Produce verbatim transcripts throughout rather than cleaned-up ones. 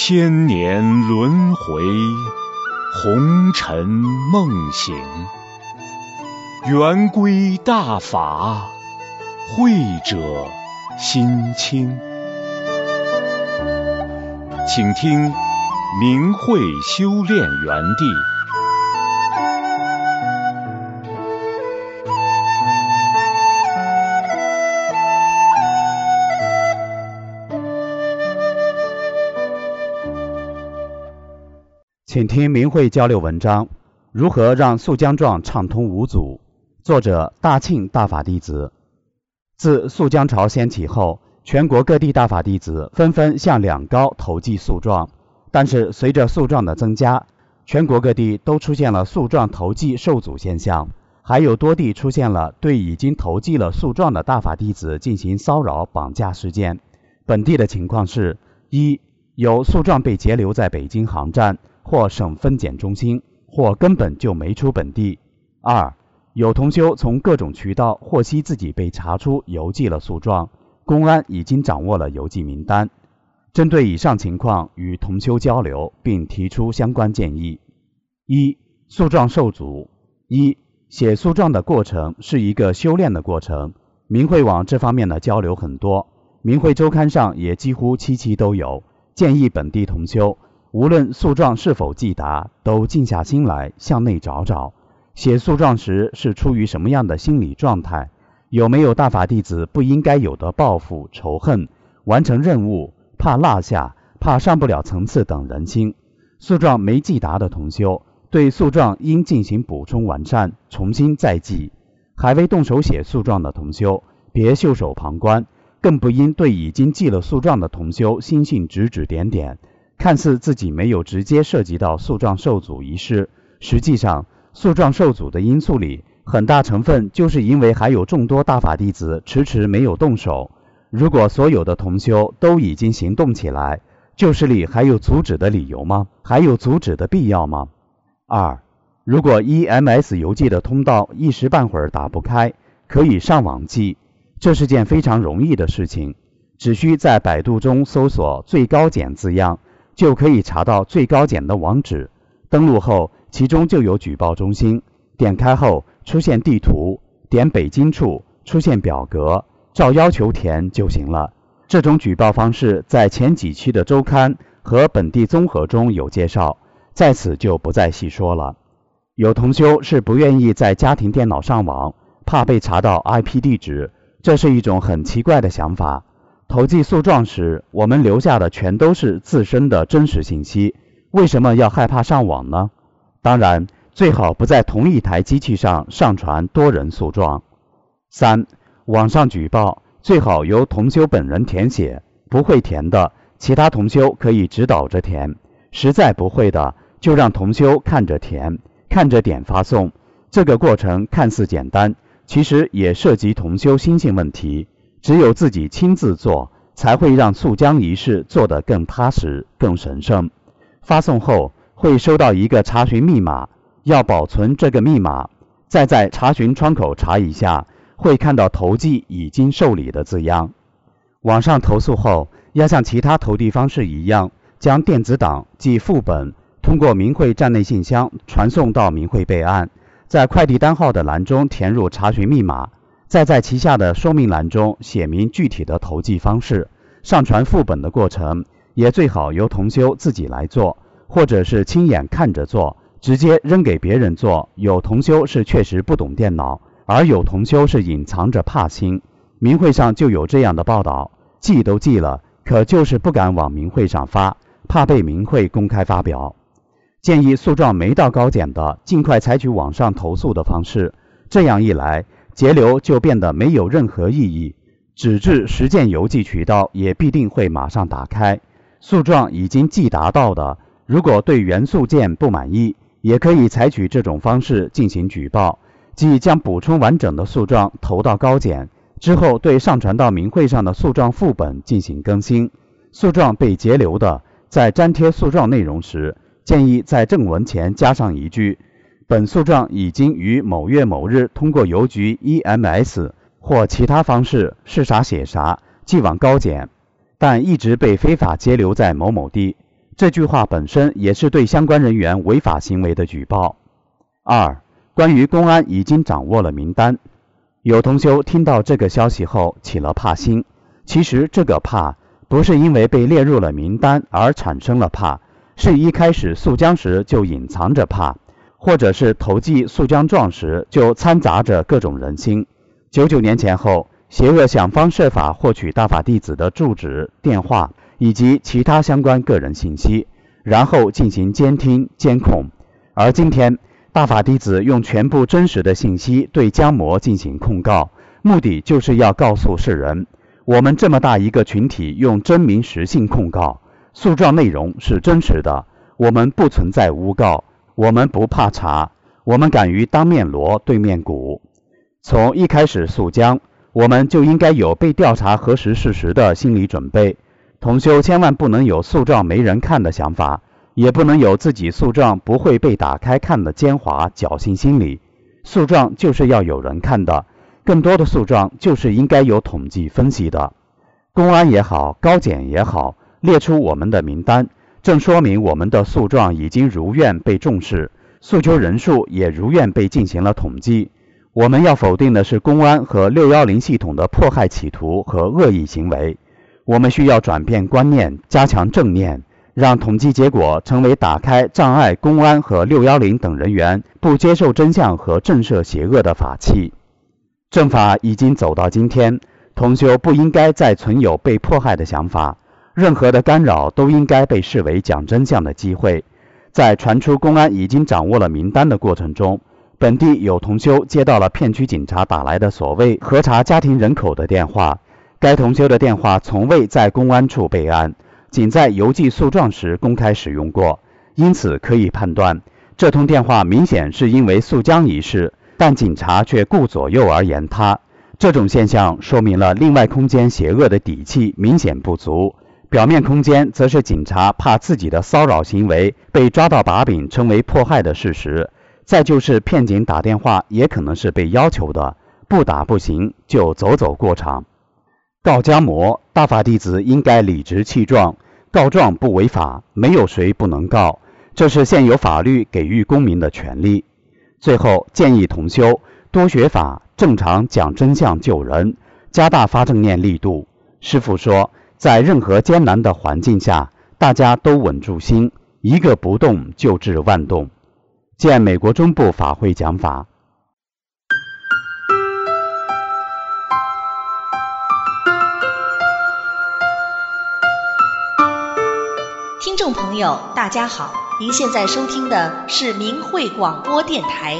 千年轮回，红尘梦醒，圆规大法，慧者心清。请听明慧修炼园地。 请听明慧交流文章：如何让速浆状畅通无阻？作者大庆大法弟子。自速浆潮掀起后，全国各地大法弟子纷纷向两高投寄诉状，但是随着诉状的增加，全国各地都出现了诉状投寄受阻现象，还有多地出现了对已经投寄了诉状的大法弟子进行骚扰绑架事件。本地的情况是：一、有诉状被截留在北京航站或省分检中心，或根本就没出本地；二、有同修从各种渠道获悉自己被查出邮寄了诉状，公安已经掌握了邮寄名单。针对以上情况与同修交流，并提出相关建议。一、诉状受阻。一、写诉状的过程是一个修炼的过程，明慧网这方面的交流很多，明慧周刊上也几乎期期都有。建议本地同修无论诉状是否寄达，都静下心来向内找找，写诉状时是出于什么样的心理状态，有没有大法弟子不应该有的报复、仇恨、完成任务、怕落下、怕上不了层次等人心。诉状没寄达的同修，对诉状应进行补充完善，重新再寄。还未动手写诉状的同修，别袖手旁观，更不应对已经寄了诉状的同修心性指指点点。看似自己没有直接涉及到诉状受阻一事，实际上诉状受阻的因素里，很大成分就是因为还有众多大法弟子迟迟没有动手。如果所有的同修都已经行动起来，旧势力还有阻止的理由吗？还有阻止的必要吗？二、如果 E M S 邮寄的通道一时半会儿打不开，可以上网寄，这是件非常容易的事情，只需在百度中搜索最高检字样，就可以查到最高检的网址。登录后，其中就有举报中心，点开后出现地图，点北京处出现表格，照要求填就行了。这种举报方式在前几期的周刊和本地综合中有介绍，在此就不再细说了。有同修是不愿意在家庭电脑上网，怕被查到 I P 地址，这是一种很奇怪的想法。投寄诉状时，我们留下的全都是自身的真实信息，为什么要害怕上网呢？当然，最好不在同一台机器上上传多人诉状。三、网上举报最好由同修本人填写，不会填的，其他同修可以指导着填，实在不会的，就让同修看着填，看着点发送。这个过程看似简单，其实也涉及同修心性问题。只有自己亲自做，才会让诉浆仪式做得更踏实、更神圣。发送后会收到一个查询密码，要保存这个密码，再在查询窗口查一下，会看到投寄已经受理的字样。网上投诉后，要像其他投递方式一样，将电子档即副本通过明慧站内信箱传送到明慧备案，在快递单号的栏中填入查询密码，再在旗下的说明栏中写明具体的投寄方式。上传副本的过程也最好由同修自己来做，或者是亲眼看着做，直接扔给别人做。有同修是确实不懂电脑，而有同修是隐藏着怕心。明慧上就有这样的报道，寄都寄了，可就是不敢往明慧上发，怕被明慧公开发表。建议诉状没到高检的，尽快采取网上投诉的方式，这样一来截留就变得没有任何意义，纸质实践邮寄渠道也必定会马上打开。诉状已经寄达到的，如果对原诉件不满意，也可以采取这种方式进行举报，即将补充完整的诉状投到高检，之后对上传到明慧上的诉状副本进行更新。诉状被截留的，在粘贴诉状内容时，建议在正文前加上一句：本诉状已经于某月某日通过邮局 E M S 或其他方式是啥写啥寄往高检，但一直被非法截留在某某地。 这句话本身也是对相关人员违法行为的举报。二、关于公安已经掌握了名单，有同修听到这个消息后起了怕心。其实这个怕不是因为被列入了名单而产生了怕，是一开始诉江时就隐藏着怕，或者是投寄诉江状时就掺杂着各种人心。九九年前后，邪恶想方设法获取大法弟子的住址、电话以及其他相关个人信息，然后进行监听、监控。而今天，大法弟子用全部真实的信息对江魔进行控告，目的就是要告诉世人，我们这么大一个群体用真名实姓控告，诉状内容是真实的，我们不存在诬告，我们不怕查，我们敢于当面锣对面鼓。从一开始诉江，我们就应该有被调查核实事实的心理准备。同修千万不能有诉状没人看的想法，也不能有自己诉状不会被打开看的奸猾侥幸心理。诉状就是要有人看的，更多的诉状就是应该有统计分析的。公安也好，高检也好，列出我们的名单，正说明我们的诉状已经如愿被重视，诉求人数也如愿被进行了统计。我们要否定的是公安和六一零系统的迫害企图和恶意行为。我们需要转变观念，加强正念，让统计结果成为打开障碍公安和六一零等人员不接受真相和震慑邪恶的法器。正法已经走到今天，同修不应该再存有被迫害的想法，任何的干扰都应该被视为讲真相的机会。在传出公安已经掌握了名单的过程中，本地有同修接到了片区警察打来的所谓核查家庭人口的电话，该同修的电话从未在公安处备案，仅在邮寄诉状时公开使用过，因此可以判断，这通电话明显是因为诉江一事，但警察却顾左右而言他。这种现象说明了另外空间邪恶的底气明显不足，表面空间则是警察怕自己的骚扰行为被抓到把柄成为迫害的事实。再就是骗警打电话也可能是被要求的，不打不行，就走走过场。告江魔，大法弟子应该理直气壮，告状不违法，没有谁不能告，这是现有法律给予公民的权利。最后建议同修多学法，正常讲真相救人，加大发正念力度。师父说，在任何艰难的环境下，大家都稳住心，一个不动就治万动。见美国中部法会讲法。 听众朋友大家好，您现在收听的是明慧广播电台。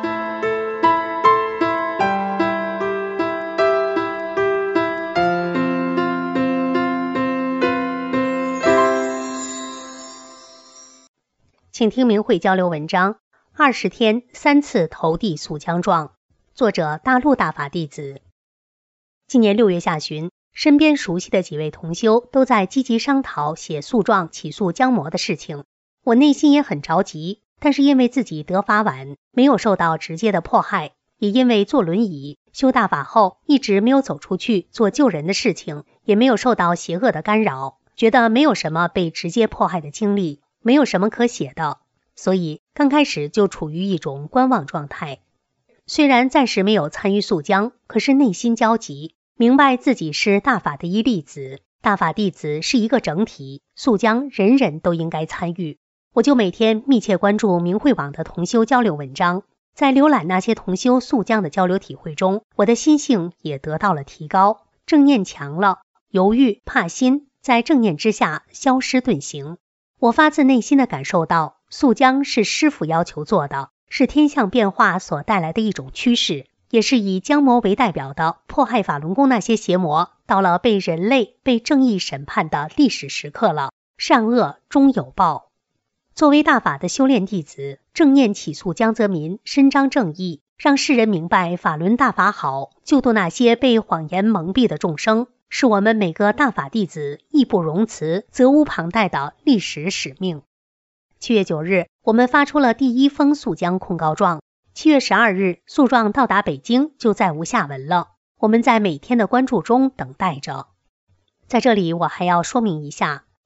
请听明慧交流文章，二十天三次投递诉江状，作者大陆大法弟子。今年六月下旬，身边熟悉的几位同修都在积极商讨写诉状起诉江魔的事情，我内心也很着急，但是因为自己得法晚，没有受到直接的迫害，也因为坐轮椅修大法后一直没有走出去做救人的事情，也没有受到邪恶的干扰，觉得没有什么被直接迫害的经历，没有什么可写的，所以刚开始就处于一种观望状态。虽然暂时没有参与诉江，可是内心焦急，明白自己是大法的一粒子，大法弟子是一个整体，诉江人人都应该参与。我就每天密切关注明慧网的同修交流文章，在浏览那些同修诉江的交流体会中，我的心性也得到了提高，正念强了，犹豫怕心在正念之下消失遁形。我发自内心地感受到，诉江是师父要求做的，是天象变化所带来的一种趋势，也是以江魔为代表的迫害法轮功那些邪魔到了被人类被正义审判的历史时刻了，善恶终有报。作为大法的修炼弟子，正念起诉江泽民，伸张正义，让世人明白法轮大法好，救度那些被谎言蒙蔽的众生，是我们每个大法弟子义不容辞、责无旁贷的历史使命。七月九日，我们发出了第一封诉江控告状。七月十二日，诉状到达北京，就再无下文了。我们在每天的关注中等待着。在这里，我还要说明一下，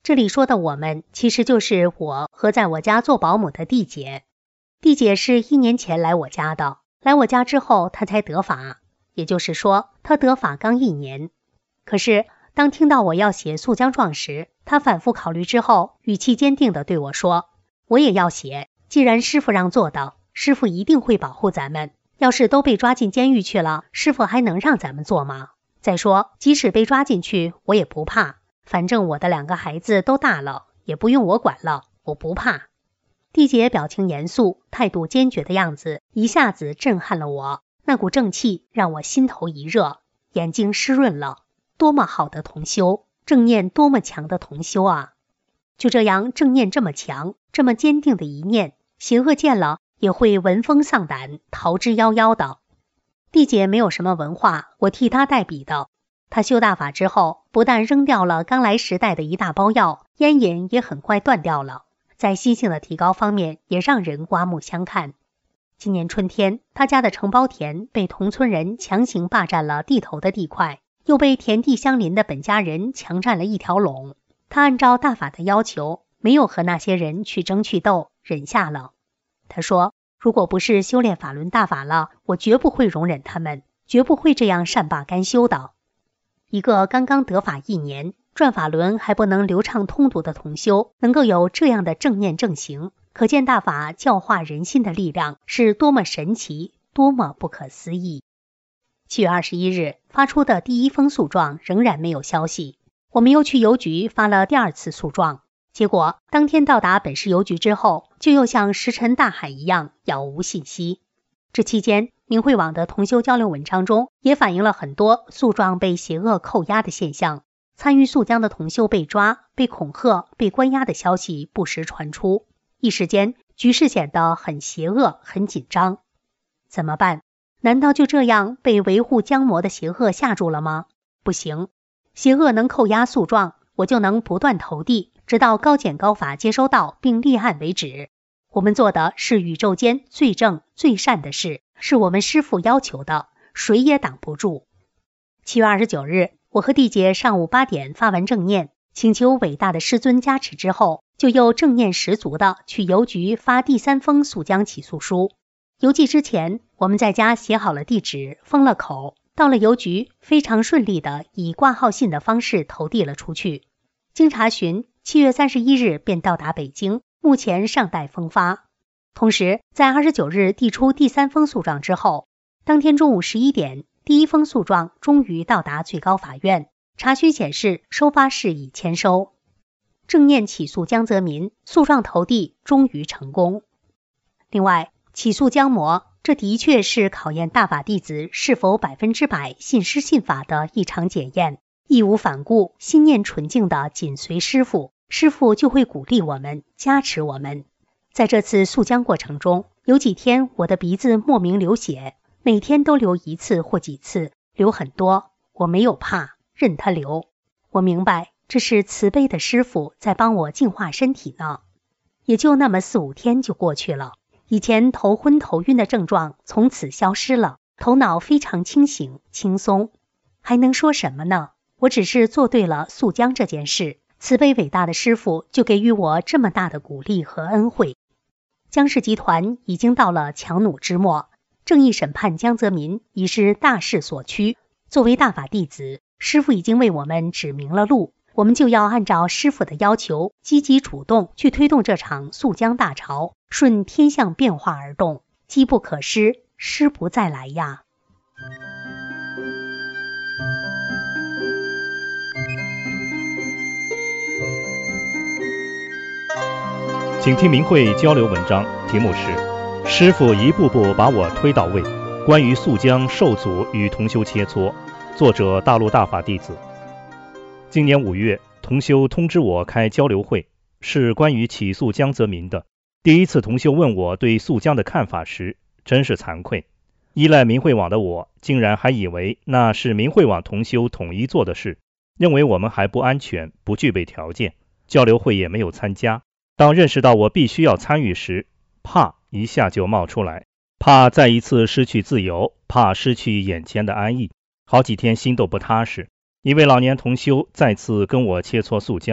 这里说的我们，其实就是我和在我家做保姆的弟姐。弟姐是一年前来我家的，来我家之后她才得法，也就是说她得法刚一年。可是当听到我要写诉将状时，她反复考虑之后，语气坚定地对我说，我也要写，既然师傅让做的，师傅一定会保护咱们，要是都被抓进监狱去了，师傅还能让咱们做吗？再说即使被抓进去我也不怕，反正我的两个孩子都大了，也不用我管了，我不怕。弟姐表情严肃，态度坚决的样子一下子震撼了我，那股正气让我心头一热，眼睛湿润了。多么好的同修，正念多么强的同修啊！就这样，正念这么强，这么坚定的一念，邪恶见了也会闻风丧胆，逃之夭夭的。弟姐没有什么文化，我替她代笔的。她修大法之后，不但扔掉了刚来时带的一大包药，烟瘾也很快断掉了，在心性的提高方面也让人刮目相看。今年春天，她家的承包田被同村人强行霸占了地头的地块，又被田地相邻的本家人强占了一条垄。他按照大法的要求，没有和那些人去争去斗，忍下了。他说，如果不是修炼法轮大法了，我绝不会容忍他们，绝不会这样善罢甘休的。一个刚刚得法一年，转法轮还不能流畅通读的同修，能够有这样的正念正行，可见大法教化人心的力量是多么神奇，多么不可思议。七月二十一日发出的第一封诉状仍然没有消息，我们又去邮局发了第二次诉状，结果当天到达本市邮局之后，就又像石沉大海一样杳无信息。这期间，明慧网的同修交流文章中也反映了很多诉状被邪恶扣押的现象，参与诉将的同修被抓、被恐吓、被关押的消息不时传出，一时间局势显得很邪恶、很紧张。怎么办？难道就这样被维护僵魔的邪恶吓住了吗？不行，邪恶能扣押诉状，我就能不断投递，直到高检高法接收到并立案为止。我们做的是宇宙间最正最善的事，是我们师父要求的，谁也挡不住。七月二十九日，我和弟姐上午八点发完正念，请求伟大的师尊加持之后，就又正念十足的去邮局发第三封诉将起诉书。邮寄之前，我们在家写好了地址，封了口，到了邮局，非常顺利的以挂号信的方式投递了出去。经查询，七月三十一日便到达北京，目前尚待封发。同时，在二十九日递出第三封诉状之后，当天中午十一点，第一封诉状终于到达最高法院，查询显示收发室已签收。正念起诉江泽民，诉状投递终于成功。另外，起诉江魔，这的确是考验大法弟子是否百分之百信师信法的一场检验，义无反顾、心念纯净的紧随师父，师父就会鼓励我们、加持我们。在这次诉将过程中，有几天我的鼻子莫名流血，每天都流一次或几次，流很多，我没有怕，任它流。我明白这是慈悲的师父在帮我净化身体呢。也就那么四五天就过去了，以前头昏头晕的症状从此消失了，头脑非常清醒轻松。还能说什么呢？我只是做对了诉将这件事，慈悲伟大的师父就给予我这么大的鼓励和恩惠。江氏集团已经到了强弩之末，正义审判江泽民已是大势所趋。作为大法弟子，师父已经为我们指明了路，我们就要按照师父的要求，积极主动去推动这场诉将大潮，顺天象变化而动，机不可失，失不再来呀。 请听明慧交流文章，题目是《师父一步步把我推到位》，关于诉将受阻与同修切磋，作者大陆大法弟子。今年五月，同修通知我开交流会，是关于起诉江泽民的。第一次同修问我对诉将的看法时，真是惭愧。依赖明慧网的我，竟然还以为那是明慧网同修统一做的事，认为我们还不安全，不具备条件，交流会也没有参加。当认识到我必须要参与时，怕一下就冒出来，怕再一次失去自由，怕失去眼前的安逸，好几天心都不踏实。一位老年同修再次跟我切磋诉将，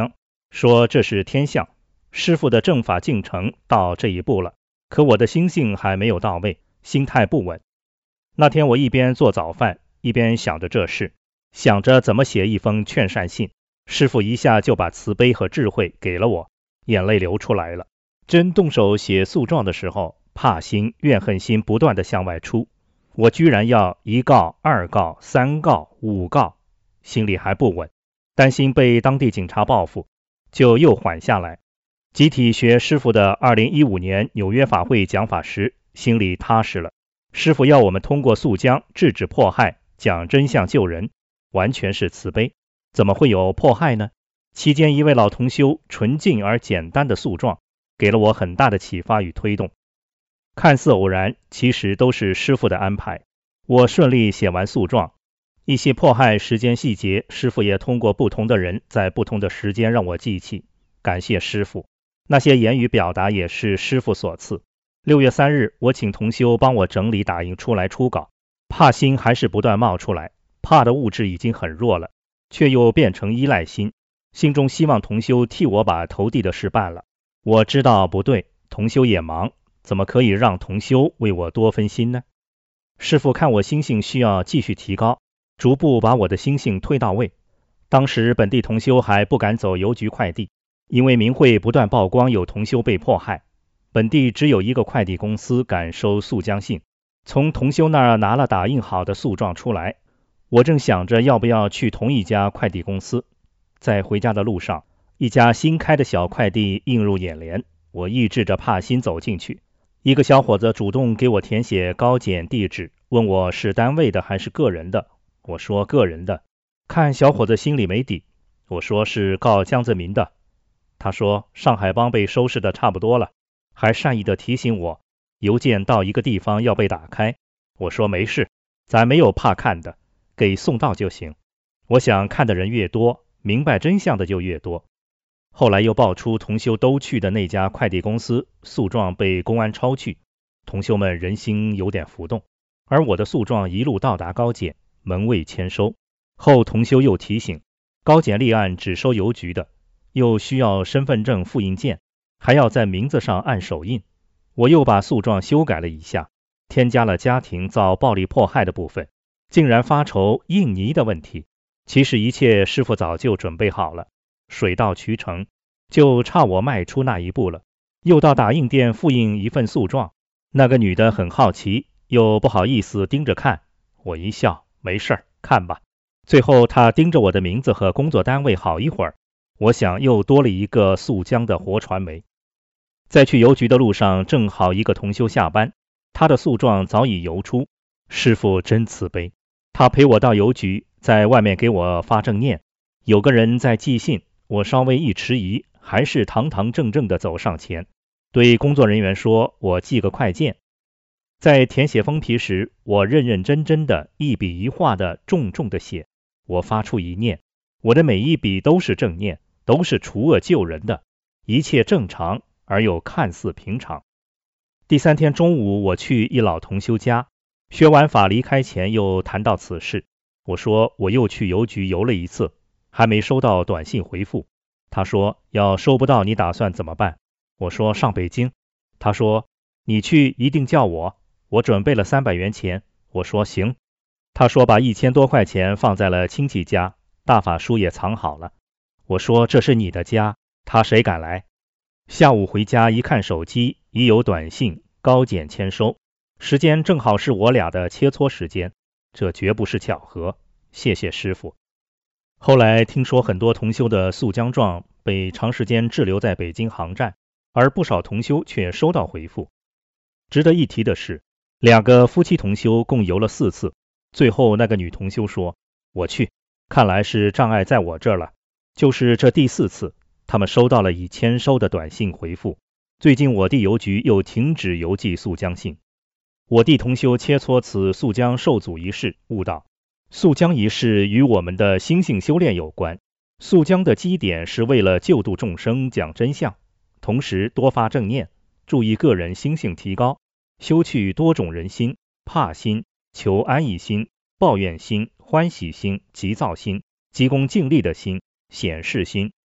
说这是天象，师父的正法进程到这一步了，可我的心性还没有到位，心态不稳。那天我一边做早饭，一边想着这事，想着怎么写一封劝善信，师父一下就把慈悲和智慧给了我，眼泪流出来了。真动手写诉状的时候，怕心、怨恨心不断地向外出，我居然要一告、二告、三告、五告，心里还不稳，担心被当地警察报复，就又缓下来。集体学师父的二零一五年纽约法会讲法时，心里踏实了。师父要我们通过诉僵制止迫害，讲真相救人，完全是慈悲，怎么会有迫害呢？期间一位老同修纯净而简单的诉状，给了我很大的启发与推动。看似偶然，其实都是师父的安排。我顺利写完诉状，一些迫害时间细节，师父也通过不同的人在不同的时间让我记起，感谢师父。那些言语表达也是师父所赐。六月三日，我请同修帮我整理打印出来初稿，怕心还是不断冒出来，怕的物质已经很弱了，却又变成依赖心，心中希望同修替我把投递的事办了。我知道不对，同修也忙，怎么可以让同修为我多分心呢？师父看我心性需要继续提高，逐步把我的心性推到位。当时本地同修还不敢走邮局快递，因为明慧不断曝光有同修被迫害，本地只有一个快递公司敢收诉僵信，从同修那儿拿了打印好的诉状出来。我正想着要不要去同一家快递公司，在回家的路上，一家新开的小快递映入眼帘，我抑制着怕心走进去。一个小伙子主动给我填写高检地址，问我是单位的还是个人的。我说个人的，看小伙子心里没底，我说是告江泽民的。他说上海帮被收拾的差不多了，还善意的提醒我邮件到一个地方要被打开。我说没事，咱没有怕看的，给送到就行。我想看的人越多，明白真相的就越多。后来又爆出同修都去的那家快递公司诉状被公安抄去，同修们人心有点浮动，而我的诉状一路到达高检，门未签收。后同修又提醒，高检立案只收邮局的，又需要身份证复印件，还要在名字上按手印。我又把诉状修改了一下，添加了家庭遭暴力迫害的部分，竟然发愁印泥的问题。其实一切师父早就准备好了，水到渠成，就差我迈出那一步了。又到打印店复印一份诉状，那个女的很好奇，又不好意思盯着看，我一笑，没事儿，看吧。最后她盯着我的名字和工作单位好一会儿，我想又多了一个诉僵的活传媒。在去邮局的路上，正好一个同修下班，他的诉状早已邮出，师父真慈悲，他陪我到邮局，在外面给我发正念。有个人在寄信，我稍微一迟疑，还是堂堂正正地走上前，对工作人员说我寄个快件。在填写封皮时，我认认真真的一笔一画的重重的写，我发出一念，我的每一笔都是正念，都是除恶救人的，一切正常而又看似平常。第三天中午，我去一老同修家，学完法离开前又谈到此事。我说我又去邮局邮了一次，还没收到短信回复。他说要收不到你打算怎么办？我说上北京。他说你去一定叫我，我准备了三百元钱。我说行。他说把一千多块钱放在了亲戚家，大法书也藏好了。我说这是你的家，他谁敢来？下午回家一看手机，已有短信高检签收，时间正好是我俩的切磋时间，这绝不是巧合，谢谢师父。后来听说很多同修的诉僵状被长时间滞留在北京航站，而不少同修却收到回复。值得一提的是，两个夫妻同修共游了四次，最后那个女同修说我去，看来是障碍在我这儿了。就是这第四次，他们收到了已签收的短信回复。最近我地邮局又停止邮寄诉僵信。我地同修切磋此诉僵受阻一事，悟道诉僵一事与我们的心性修炼有关。诉僵的基点是为了救度众生，讲真相，同时多发正念，注意个人心性提高，修去多种人心，怕心、求安逸心、抱怨心、欢喜心、急躁心、急功近利的心、显示心、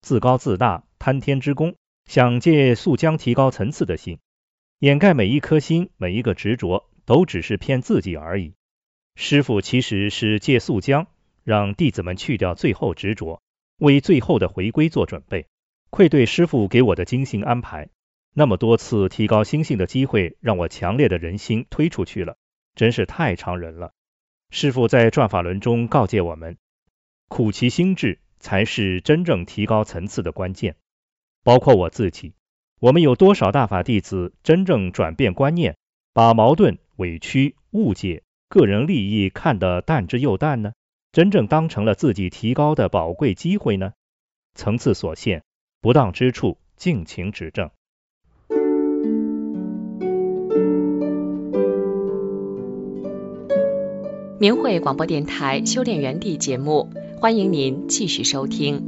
自高自大、贪天之功，想借素浆提高层次的心，掩盖每一颗心、每一个执着，都只是骗自己而已。师父其实是借素浆，让弟子们去掉最后执着，为最后的回归做准备。愧对师父给我的精心安排，那么多次提高心性的机会，让我强烈的人心推出去了，真是太伤人了。师父在转法轮中告诫我们，苦其心志才是真正提高层次的关键。包括我自己，我们有多少大法弟子真正转变观念，把矛盾、委屈、误解、个人利益看得淡之又淡呢？真正当成了自己提高的宝贵机会呢？层次所限，不当之处尽情指正。 明慧广播电台修炼园地节目，欢迎您继续收听。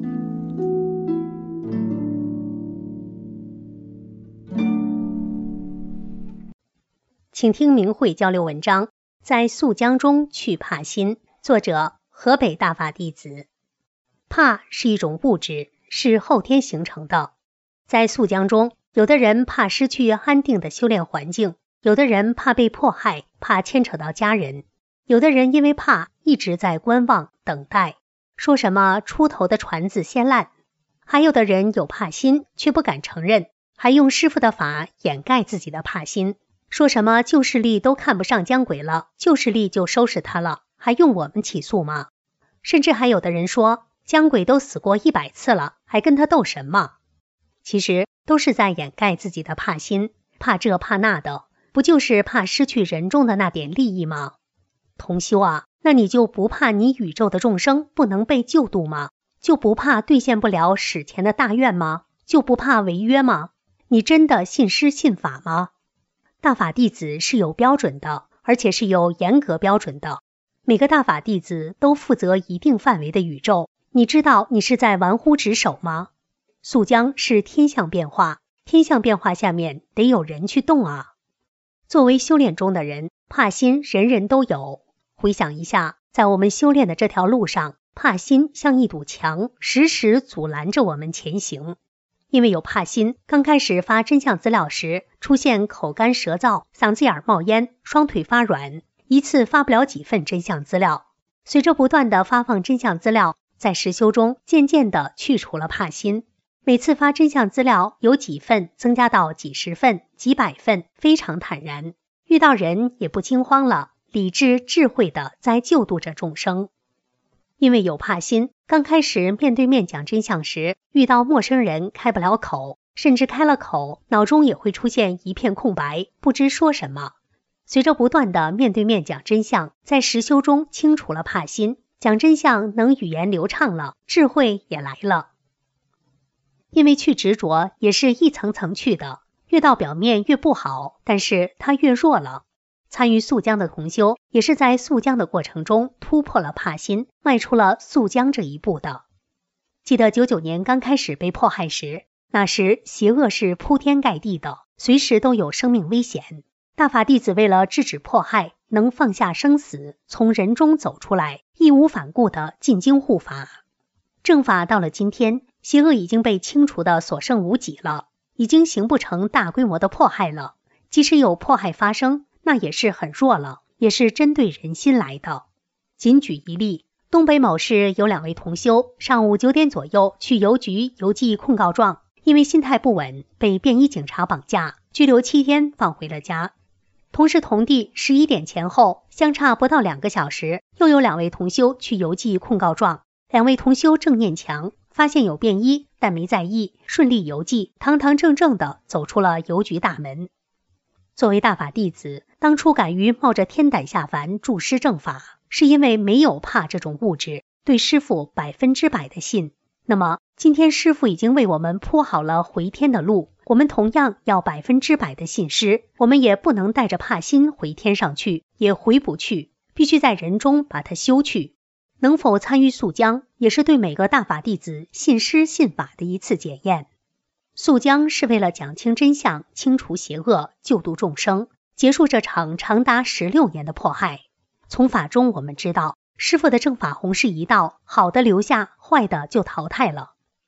请听明慧交流文章，在素浆中去怕心，作者河北大法弟子。怕是一种物质，是后天形成的。在素浆中，有的人怕失去安定的修炼环境，有的人怕被迫害，怕牵扯到家人，有的人因为怕一直在观望等待，说什么出头的船子先烂，还有的人有怕心却不敢承认，还用师父的法掩盖自己的怕心，说什么旧势力都看不上姜轨了，旧势力就收拾他了，还用我们起诉吗？甚至还有的人说姜轨都死过一百次了，还跟他斗神吗？其实都是在掩盖自己的怕心，怕这怕那的，不就是怕失去人中的那点利益吗？同修啊，那你就不怕你宇宙的众生不能被救度吗？就不怕兑现不了史前的大愿吗？就不怕违约吗？你真的信师信法吗？大法弟子是有标准的，而且是有严格标准的。每个大法弟子都负责一定范围的宇宙，你知道你是在玩忽职守吗？素浆是天象变化，天象变化下面得有人去动啊。作为修炼中的人，怕心人人都有。回想一下，在我们修炼的这条路上，怕心像一堵墙，时时阻拦着我们前行。因为有怕心，刚开始发真相资料时，出现口干舌燥、嗓子眼冒烟、双腿发软，一次发不了几份真相资料。随着不断的发放真相资料，在实修中渐渐的去除了怕心。每次发真相资料由几份增加到几十份、几百份，非常坦然，遇到人也不惊慌了，理智智慧的在救度着众生。因为有怕心，刚开始面对面讲真相时，遇到陌生人开不了口，甚至开了口，脑中也会出现一片空白，不知说什么。随着不断的面对面讲真相，在实修中清除了怕心，讲真相能语言流畅了，智慧也来了。因为去执着也是一层层去的，越到表面越不好，但是它越弱了。参与素浆的同修也是在素浆的过程中突破了怕心，迈出了素浆这一步的。记得九九年刚开始被迫害时，那时邪恶是铺天盖地的，随时都有生命危险。大法弟子为了制止迫害，能放下生死，从人中走出来，义无反顾的进京护法。正法到了今天，邪恶已经被清除的所剩无几了，已经形不成大规模的迫害了。即使有迫害发生，那也是很弱了，也是针对人心来的。仅举一例，东北某市有两位同修，上午九点左右去邮局邮寄控告状，因为心态不稳，被便衣警察绑架，拘留七天，放回了家。同时同地十一点前后，相差不到两个小时，又有两位同修去邮寄控告状，两位同修正念强，发现有便衣，但没在意，顺利邮寄，堂堂正正地走出了邮局大门。作为大法弟子，当初敢于冒着天胆下凡助师正法，是因为没有怕这种物质，对师父百分之百的信。那么今天师父已经为我们铺好了回天的路，我们同样要百分之百的信师，我们也不能带着怕心回天上去，也回不去，必须在人中把它修去。能否参与素浆，也是对每个大法弟子信师信法的一次检验。素浆是为了讲清真相，清除邪恶，救度众生，结束这场长达十六年的迫害。从法中我们知道，师父的正法弘誓一道，好的留下，坏的就淘汰了。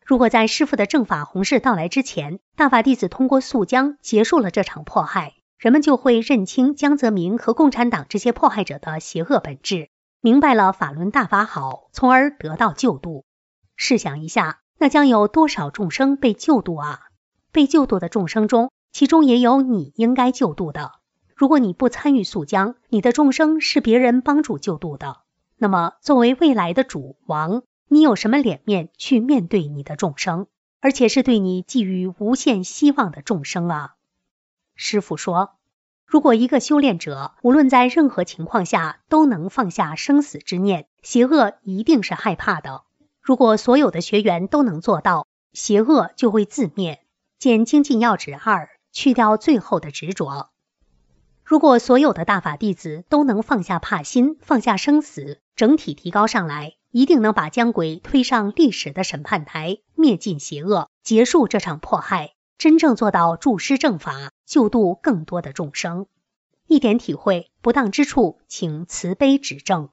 如果在师父的正法弘誓到来之前，大法弟子通过肃江结束了这场迫害，人们就会认清江泽民和共产党这些迫害者的邪恶本质，明白了法轮大法好，从而得到救度。试想一下，那将有多少众生被救度啊？被救度的众生中，其中也有你应该救度的。如果你不参与肃江，你的众生是别人帮助救度的，那么作为未来的主王，你有什么脸面去面对你的众生，而且是对你寄予无限希望的众生啊？师父说，如果一个修炼者无论在任何情况下都能放下生死之念，邪恶一定是害怕的。如果所有的学员都能做到，邪恶就会自灭。见精进要旨二，去掉最后的执着。如果所有的大法弟子都能放下怕心，放下生死，整体提高上来，一定能把江鬼推上历史的审判台，灭尽邪恶，结束这场迫害，真正做到助师正法，救度更多的众生。一点体会，不当之处，请慈悲指正。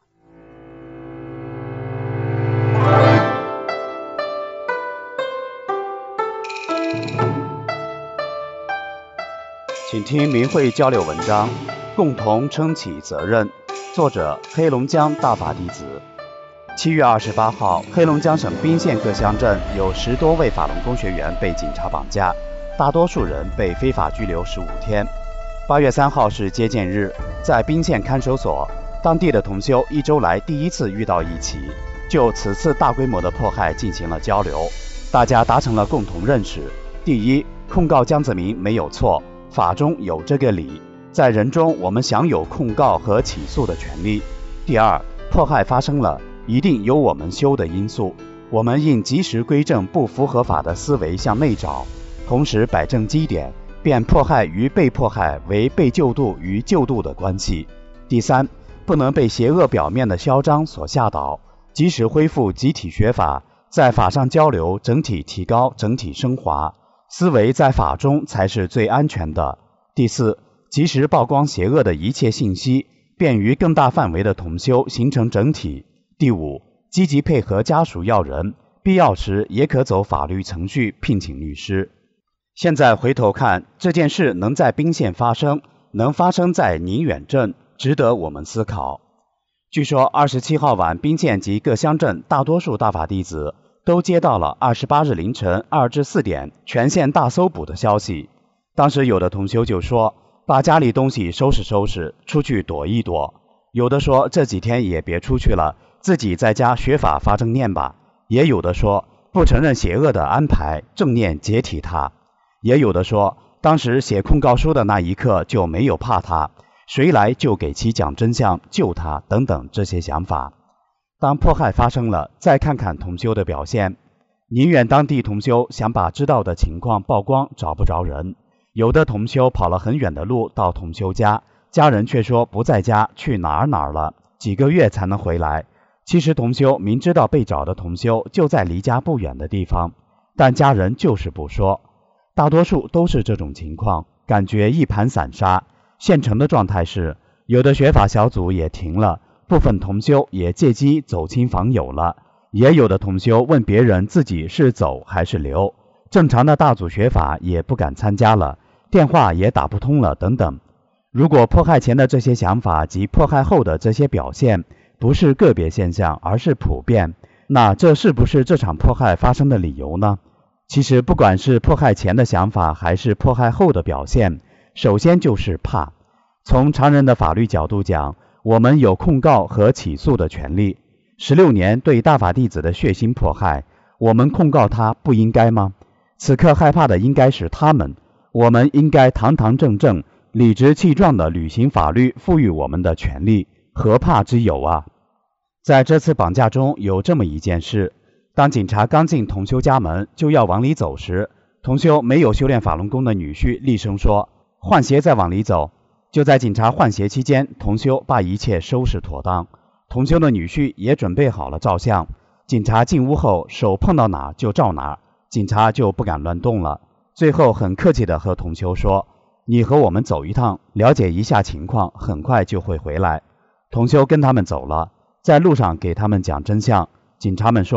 请听明慧交流文章，共同撑起责任。作者：黑龙江大法弟子。七月二十八号，黑龙江省彬县各乡镇有十多位法轮功学员被警察绑架，大多数人被非法拘留十五天。八月三号是接见日，在彬县看守所，当地的同修一周来第一次遇到一起，就此次大规模的迫害进行了交流。大家达成了共同认识：第一，控告江泽民没有错，法中有这个理，在人中我们享有控告和起诉的权利。第二，迫害发生了，一定有我们修的因素，我们应及时归正不符合法的思维向内找，同时摆正基点，变迫害与被迫害为被救度与救度的关系。第三，不能被邪恶表面的嚣张所吓倒，及时恢复集体学法，在法上交流，整体提高，整体升华，思维在法中才是最安全的。第四，及时曝光邪恶的一切信息，便于更大范围的同修形成整体。第五，积极配合家属要人，必要时也可走法律程序聘请律师。现在回头看，这件事能在彬县发生，能发生在宁远镇，值得我们思考。据说二十七号晚，彬县及各乡镇大多数大法弟子都接到了二十八日凌晨二至四点全县大搜捕的消息。当时有的同修就说，把家里东西收拾收拾，出去躲一躲。有的说这几天也别出去了，自己在家学法发正念吧。也有的说不承认邪恶的安排，正念解体他。也有的说当时写控告书的那一刻就没有怕他，谁来就给其讲真相，救他等等这些想法。当迫害发生了，再看看同修的表现。宁远当地同修想把知道的情况曝光，找不着人。有的同修跑了很远的路到同修家，家人却说不在家，去哪儿哪儿了，几个月才能回来。其实同修明知道被找的同修就在离家不远的地方，但家人就是不说。大多数都是这种情况，感觉一盘散沙。现成的状态是，有的学法小组也停了，部分同修也借机走亲访友了，也有的同修问别人自己是走还是留，正常的大组学法也不敢参加了，电话也打不通了等等。如果迫害前的这些想法及迫害后的这些表现不是个别现象，而是普遍，那这是不是这场迫害发生的理由呢？其实不管是迫害前的想法还是迫害后的表现，首先就是怕。从常人的法律角度讲，我们有控告和起诉的权利。十六年对大法弟子的血腥迫害，我们控告他不应该吗？此刻害怕的应该是他们，我们应该堂堂正正、理直气壮地履行法律赋予我们的权利，何怕之有啊？在这次绑架中有这么一件事，当警察刚进同修家门就要往里走时，同修没有修炼法轮功的女婿厉声说，换鞋再往里走。就在警察换鞋期间，同修把一切收拾妥当，同修的女婿也准备好了照相。警察进屋后，手碰到哪就照哪，警察就不敢乱动了。最后很客气地和同修说，你和我们走一趟，了解一下情况，很快就会回来。同修跟他们走了，在路上给他们讲真相。警察们说，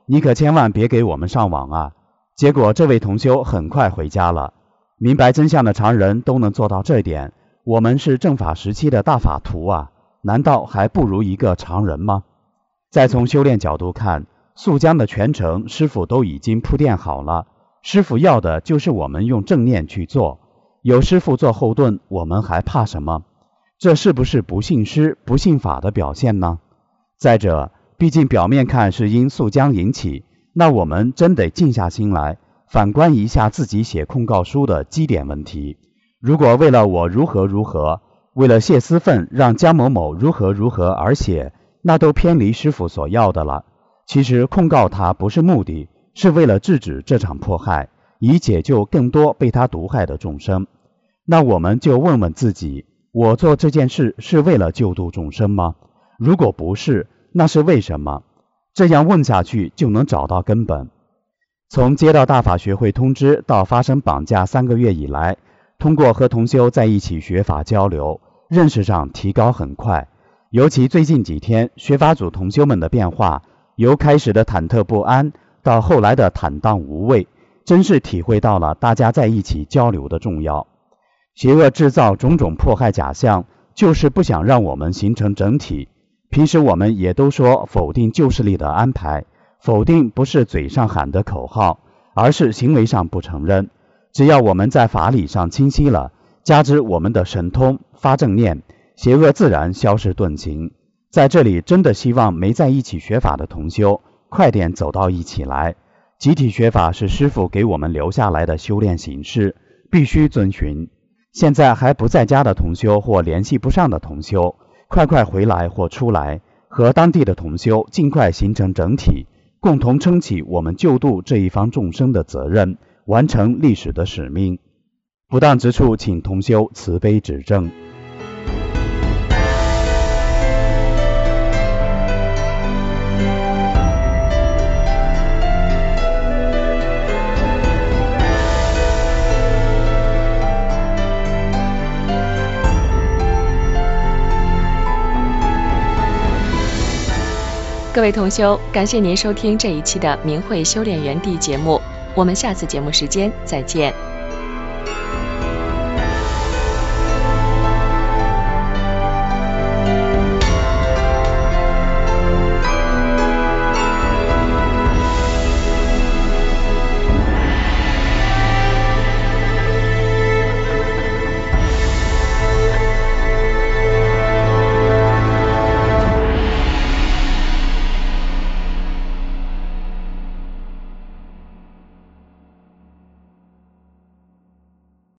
你可千万别给我们上网啊。结果这位同修很快回家了。明白真相的常人都能做到这点，我们是正法时期的大法徒啊，难道还不如一个常人吗？再从修炼角度看，溯江的全程师父都已经铺垫好了，师父要的就是我们用正念去做，有师父做后盾，我们还怕什么？这是不是不信师不信法的表现呢？再者，毕竟表面看是因溯江引起，那我们真得静下心来反观一下自己写控告书的基点问题。如果为了我如何如何，为了泄私愤让江某某如何如何而写，那都偏离师父所要的了。其实控告他不是目的，是为了制止这场迫害，以解救更多被他毒害的众生。那我们就问问自己，我做这件事是为了救度众生吗？如果不是，那是为什么？这样问下去就能找到根本。从接到大法学会通知到发生绑架三个月以来，通过和同修在一起学法交流，认识上提高很快。尤其最近几天，学法组同修们的变化，由开始的忐忑不安到后来的坦荡无畏，真是体会到了大家在一起交流的重要。邪恶制造种种迫害假象，就是不想让我们形成整体。平时我们也都说否定旧势力的安排，否定不是嘴上喊的口号，而是行为上不承认。只要我们在法理上清晰了，加之我们的神通发正念，邪恶自然消失遁形。在这里真的希望没在一起学法的同修快点走到一起来。集体学法是师父给我们留下来的修炼形式，必须遵循。现在还不在家的同修或联系不上的同修，快快回来或出来，和当地的同修尽快形成整体，共同撑起我们救度这一方众生的责任，完成历史的使命。不当之处，请同修慈悲指正。 各位同修，感谢您收听这一期的明慧修炼园地节目，我们下次节目时间再见。